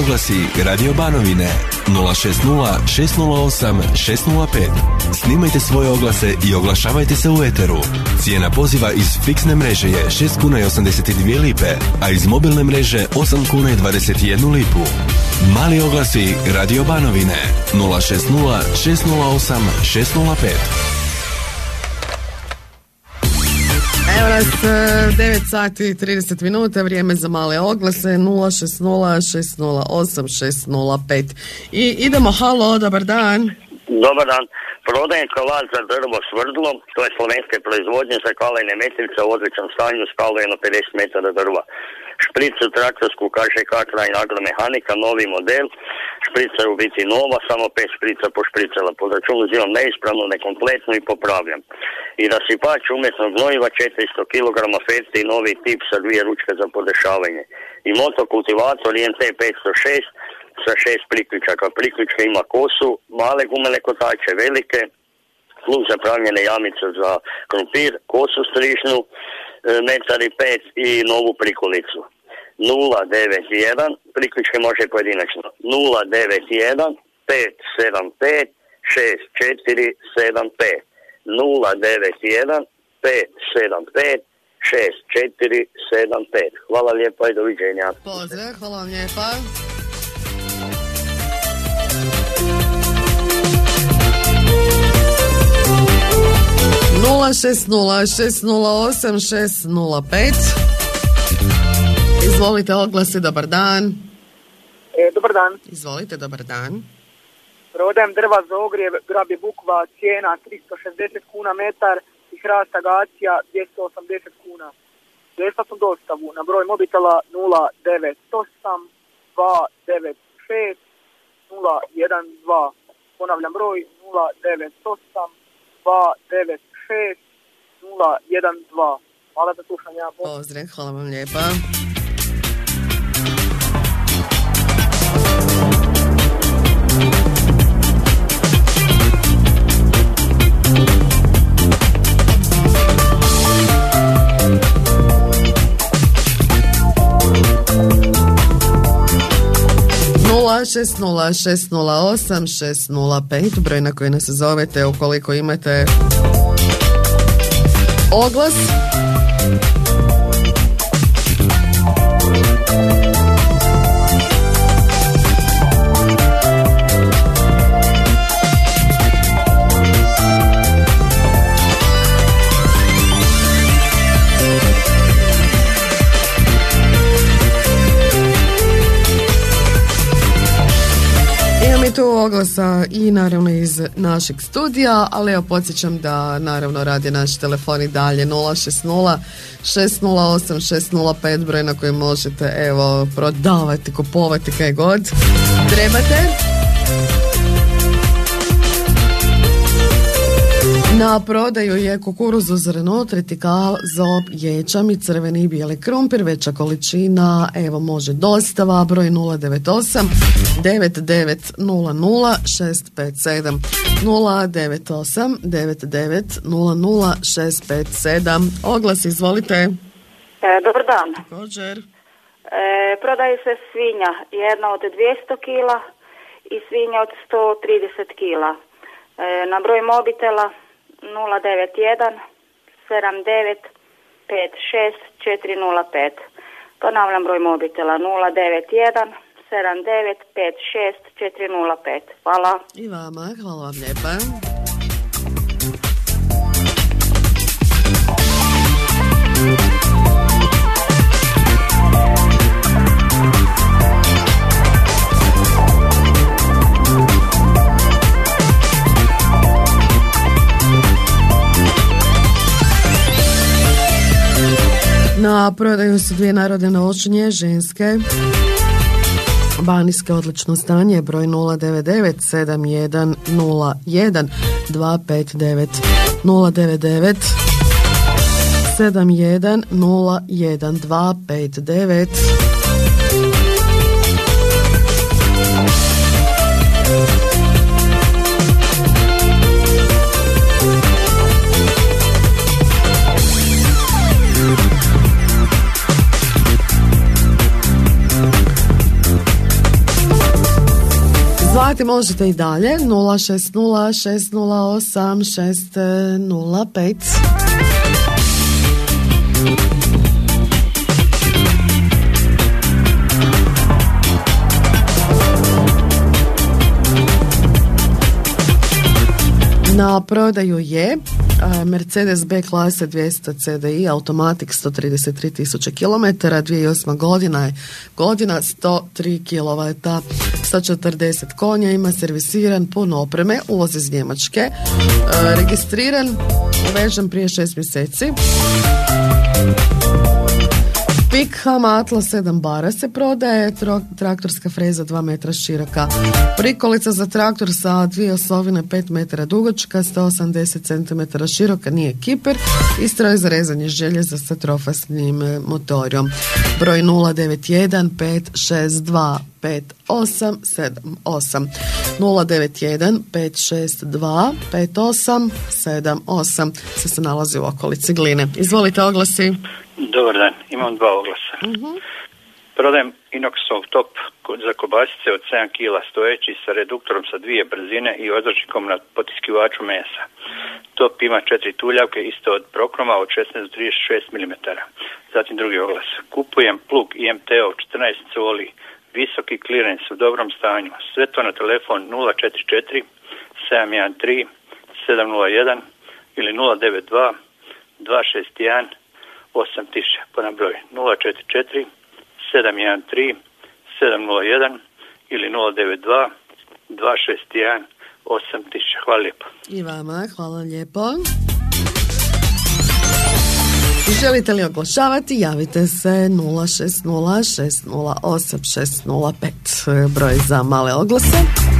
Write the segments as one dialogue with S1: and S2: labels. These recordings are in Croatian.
S1: oglasi Radio Banovine 060 608 605. Snimajte svoje oglase i oglašavajte se u eteru. Cijena poziva iz fiksne mreže je 6 kuna i 82 lipe, a iz mobilne mreže 8 kuna i 21 lipu. Mali oglasi Radio Banovine 060 608 605.
S2: Evo nas 9 sati i 30 minuta, vrijeme za male oglase 060 608 605. I idemo, halo, dobar dan.
S3: Dobar dan. Prodajem kalač za drvo svrdlo, to je slovenske proizvodnje za kalajne metlice u odličnom stanju, stalo jedno 50 metara drva. Špricu traktorsku kaže Katra i Agromehanika, novi model. Šprica je u biti nova, samo 5 šprica pošpricala. Po računu uzimam neispravno, nekompletno i popravljam. I rasipač umjetnog gnojiva 400 kg Ferti, novi tip sa 2 ručke za podešavanje. I motokultivator IMT 506 sa 6 priključaka. Priključka ima kosu, male gumene kotače, velike, plug za pravljene jamice za krumpir, kosu strižnu, metar i 5 i novu prikolicu. 091, priključke može pojedinačno. 091 575 6475. 091 575 6475. Hvala lijepa i doviđenja.
S2: Pozdrav, hvala vam lijepa. Nula 608 Izvolite, oglasi, dobar dan.
S4: Dobar dan.
S2: Izvolite, dobar dan.
S4: Prodajem drva za ogrjev, grabi bukva, cijena 360 kuna metar i hrast agacija 280 kuna. Besplatnu dostavu na broj mobitela 098 296 012. Ponavljam broj 098 296 012. Hvala za slušanje.
S2: Pozdrav, hvala vam lijepa. Šest nula 608 605, broj na koji nas zovete ukoliko imate oglas. Tu oglasa i naravno iz našeg studija, ali evo podsjećam da naravno radi naš telefon i dalje 060 608 605, broj na koji možete evo prodavati, kupovati kaj god trebate. Na prodaju je kukuruzu, zrno, tritikal, zob, ječam i crveni i bijeli krumpir, veća količina, evo može dostava, broj 098 9900 657 098 9900 657. Oglas, izvolite.
S5: Dobar dan.
S2: Također.
S5: Prodaje se svinja, jedna od 200 kila i svinja od 130 kila. Na broj mobitela 091 79 56 405. Ponavljam broj mobitela 091 79 56 405. Hvala.
S2: I vama, hvala vam lijepa. Na prodaju su 2 narodne nošnje, ženske, banijske, odlično stanje, broj 099 7101 259 099 7101 259. Zvati možete i dalje 060 608 605. Na prodaju je Mercedes B klase 200 CDI automatik 133.000 km, 2008. godina je godina 103 kW sa 40 konja, ima servisiran, pun opreme, uvoz iz Njemačke, registriran, uvežen prije 6 mjeseci. Pik Hama Atlas 7 bara se prodaje, traktorska freza 2 metra široka, prikolica za traktor sa 2 osovine 5 metara dugačka, 180 cm široka, nije kiper, i stroj za rezanje željeza sa trofasnim motorom. Broj 091 562 5878 091 562 5878 se nalazi u okolici Gline. Izvolite oglasi.
S6: Dobar dan, imam 2 oglasa. Prodajem inoxov top za kobasice od 7 kg stojeći sa reduktorom sa 2 brzine i održnikom na potiskivaču mesa. Top ima 4 tuljavke isto od prokroma od 16 do 36 mm. Zatim drugi oglas. Kupujem plug IMT-ov 14 coli, visoki clearance u dobrom stanju. Sve to na telefon 044 713 701 ili 092 261 8000, po nam broj 044 713 701 ili 092 261 8000. Hvala lijepo.
S2: I vama, hvala lijepo. Želite li oglašavati? Javite se 060 608 605, broj za male oglase.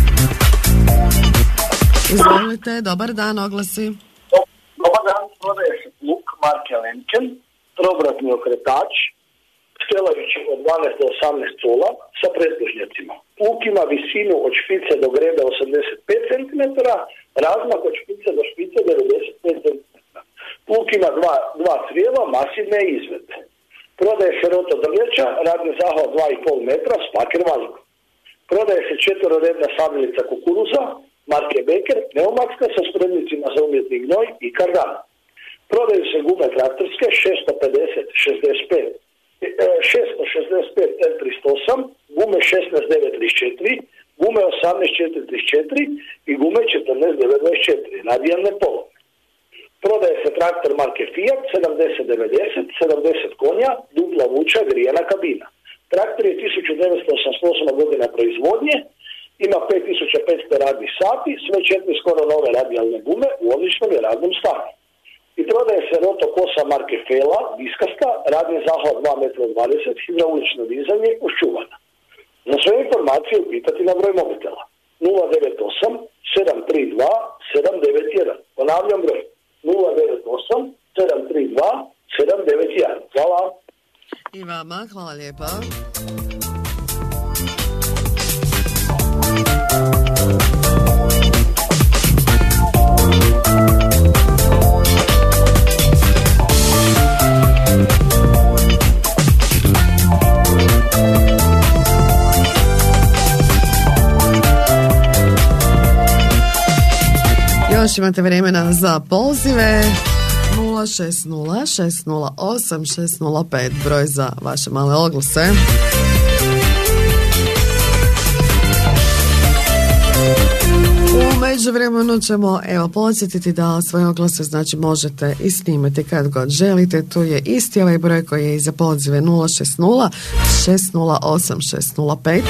S2: Izvolite, dobar dan, oglasi.
S7: Dobar dan, prodaje se plug marke Lemken, trobratni okretač, stelajući od 12 do 18 cula sa predlužnjacima. Plug ima visinu od špice do grebe 85 cm, razmak od špice do špice 95 cm. Plug ima dva crijeva, masivne izvedbe. Prodaje se roto drljača, radni zahvat 2,5 metra, spaker vazduh. Prodaje se 4-redna sadilica kukuruza, marke Becker, pneumatska sa spremnicima za umjetni gnoj i kardan. Prodaju se gume traktorske 650-65, 665 L308, gume 16-934, gume 18-434 i gume 14-924, radijalne polovne. Prodaje se traktor marke Fiat 70-90, 70 konja, dupla vuča, grijana kabina. Traktor je 1988. godina proizvodnje, ima 5500 radnih sati, sve 4 skoro nove radijalne gume u odličnom je radnom stanju. I prodaje se roto kosa marke Fela, diskasta, radni zahvat 2,20 m, hidraulično dizanje, uščuvana. Za sve informacije upitati na broj mobitela 098 732 791. Ponavljam broj 098 732 791. Hvala.
S2: I vama, hvala lijepa. Još imate vremena za pozive 060 608 605, broj za vaše male oglase. U međuvremenu ćemo podsjetiti da svoje oglase možete i snimati kad god želite. Tu je isti ovaj broj koji je i za pozive 060 608 605.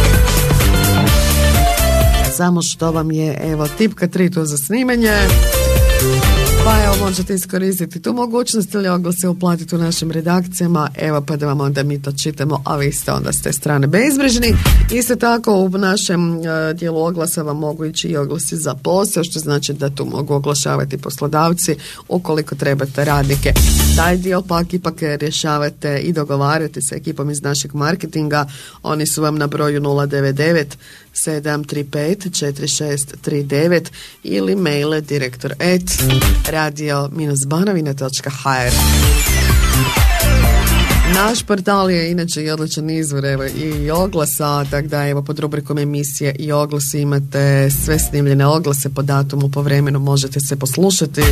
S2: Samo što vam je tipka 3 tu za snimanje, pa možete iskoristiti tu mogućnost ili oglase uplatiti u našim redakcijama, pa da vam onda mi to čitamo, a vi ste onda s te strane bezbrižni. Isto tako u našem dijelu oglasa vam mogu ići i oglasi za posao, što znači da tu mogu oglašavati poslodavci ukoliko trebate radnike. Taj dio ipak rješavate i dogovarate sa ekipom iz našeg marketinga. Oni su vam na broju 099 735 4639 ili maile direktor@radio-banovina.hr. Naš portal je inače i odličan izvor evo, i oglasa, tako da evo pod rubrikom emisije i oglasi imate sve snimljene oglase po datumu, po vremenu, možete se poslušati.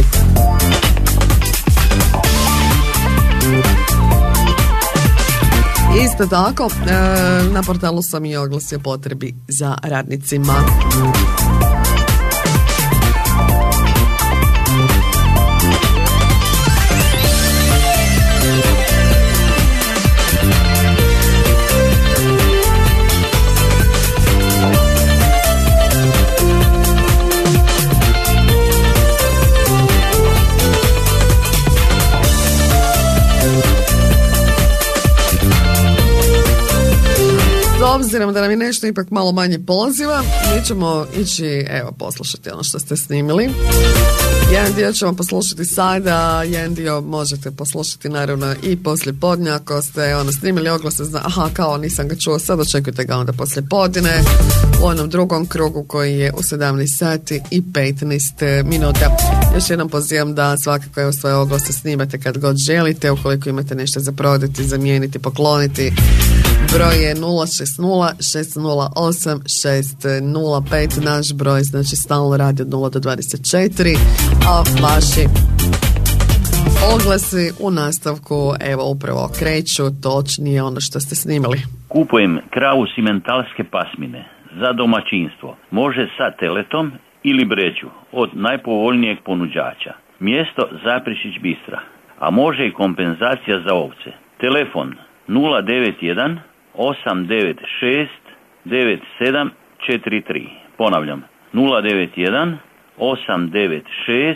S2: Isto tako, na portalu sam i oglas o potrebi za radnicima. Obzirom da nam je nešto ipak malo manje poziva, mi ćemo ići, evo, poslušati ono što ste snimili. Jedan dio ćemo poslušati sada, jedan dio možete poslušati naravno i poslije podne. Ako ste snimili oglase, kao nisam ga čuo, sad očekujte ga onda poslije podne u onom drugom krugu koji je u 17 sati i 15 minuta. Još jednom pozivam da svakako evo svoje oglase snimate kad god želite, ukoliko imate nešto za prodati, zamijeniti, pokloniti. Broj je 060-608-605, naš broj, znači stalno radi od 0 do 24, a vaši oglasi u nastavku evo upravo kreću, točnije ono što ste snimali.
S8: Kupujem kravu simentalske pasmine za domaćinstvo. Može sa teletom ili breću od najpovoljnijeg ponuđača. Mjesto Zaprešić Bistra, a može i kompenzacija za ovce. Telefon 091 896 9743. Ponavljam, 091 896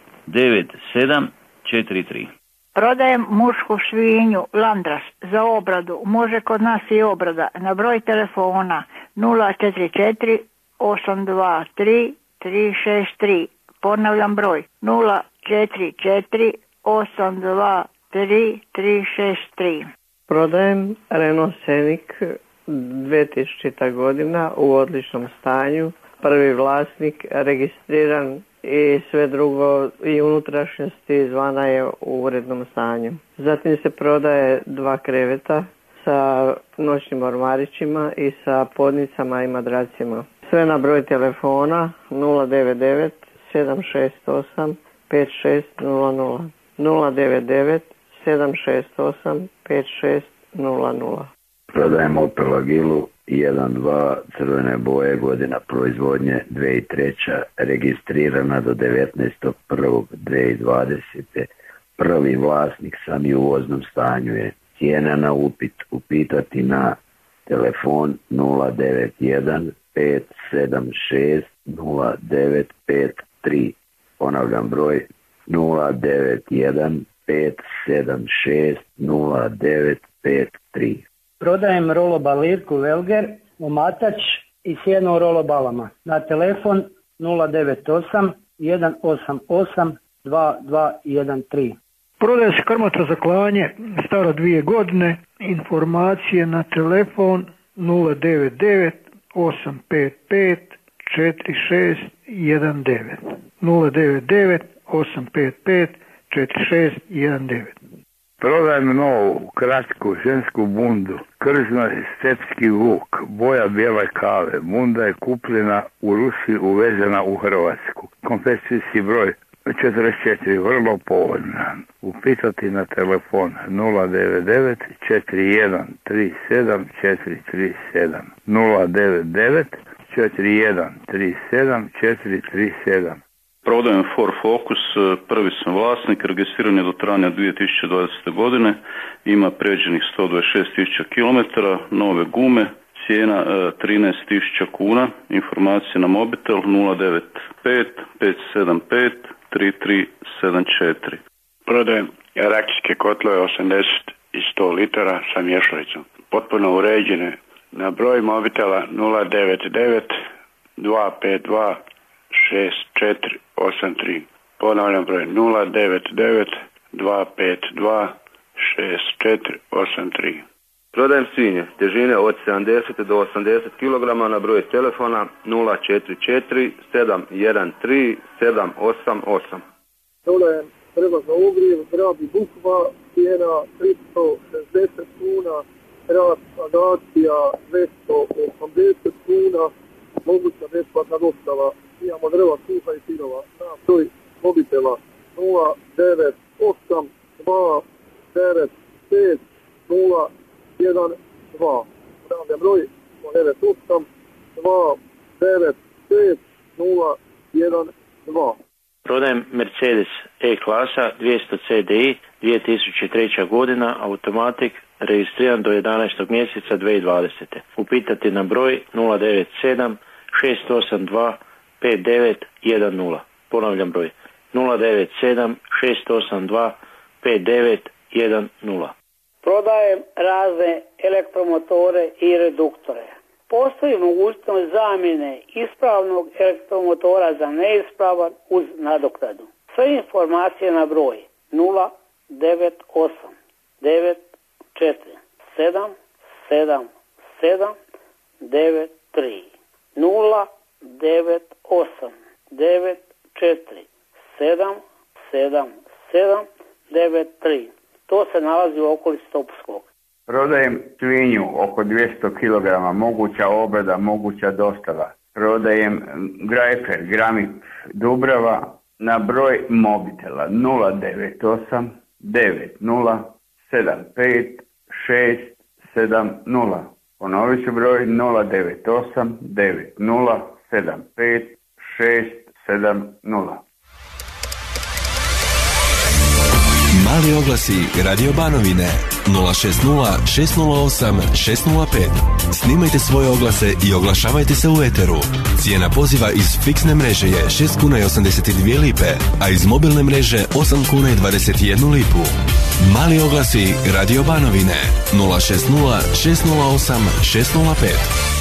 S8: 9743.
S9: Prodajem mušku svinju Landras za obradu. Može kod nas i obrada. Na broj telefona 044 823 363. Ponavljam broj 044 823 363.
S10: Prodajem Renault Scenic 2000. godina u odličnom stanju. Prvi vlasnik registriran i sve drugo i unutrašnjosti izvana je u urednom stanju. Zatim se prodaje 2 kreveta sa noćnim ormarićima i sa podnicama i madracima. Sve na broj telefona 099 768 5600 099 768 5600.
S11: Prodajem Opel Agilu 1.2 crvene boje, godina proizvodnje 2003, registrirana do 19.1.2020. Prvi vlasnik sam i u voznom stanju je. Cijena na upit upitati na telefon 091 576 0953. Ponavljam broj 091 576 0953.
S12: Prodajem roloba Lirku Velger, omatač i sjeno rolobalama. Na telefon 098 188 2213.
S13: Prodaje se krmata za klanje, stara 2 godine. Informacije na telefon 099 855 4619. 099 855 4619.
S14: Prodajem novu, kratku, žensku bundu, krzno stepski vuk, boja bijele kave. Bunda je kupljena u Rusiji, uvezena u Hrvatsku. Konfekcijski broj 44, vrlo povoljna. Upitati na telefon 099 41 37 437. 099 41 37 437.
S15: Prodajem Ford Focus, prvi sam vlasnik, registriran je do travnja 2020. godine, ima pređenih 126.000 km, nove gume, cijena 13.000 kuna, informacije na mobitel 095 575 3374.
S16: Prodajem rakijske kotlove 80 i 100 litara sa mješalicom, potpuno uređene, na broj mobitela 099 252 6483. Ponavljam broj 099 252 6483.
S17: Prodajem svinje težine od 70 do 80 kg na broj telefona 044 713 788.
S4: Prodajem
S18: drva za ogrijev, grab i bukva, cijena 360 kuna, hrast agacija 280 kuna, moguća besplatna dostava. Imamo drva, suha i sirova. Na broj mobitela 098 295 012. Pravda broj 098 295 012.
S19: Prodajem Mercedes E-klasa 200 CDI 2003. godina, automatik, registriran do 11. mjeseca 2020. Upitati na broj 097 682 5910. Ponavljam broj 097 682 5910.
S20: Prodajem razne elektromotore i reduktore. Postoji mogućnost zamjene ispravnog elektromotora za neispravan uz nadoknadu. Sve informacije na broj 098 94 7 7 7 93 098 94 7 7 7 93. To se nalazi u okolici Topuskog.
S14: Prodajem svinju oko 200 kg, moguća obrada, moguća dostava. Prodajem grajfer, gramik Dubrava na broj mobitela 098 90 75 670. Ponovit ću broj 098 90 75 670.
S1: Mali oglasi Radio Banovine 060 608 605. Snimajte svoje oglase i oglašavajte se u eteru. Cijena poziva iz fiksne mreže je 6 kuna i 82 lipe, a iz mobilne mreže 8 kuna i 21 lipu. Mali oglasi Radio Banovine 060 608 605.